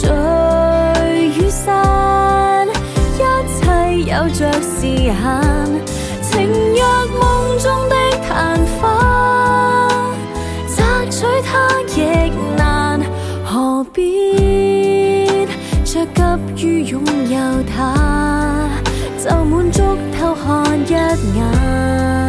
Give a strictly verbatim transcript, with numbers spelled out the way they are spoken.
聚與散，一切有着時限。情若夢中的曇花，摘取它亦難，何必着急於擁有它，就滿足偷看一眼。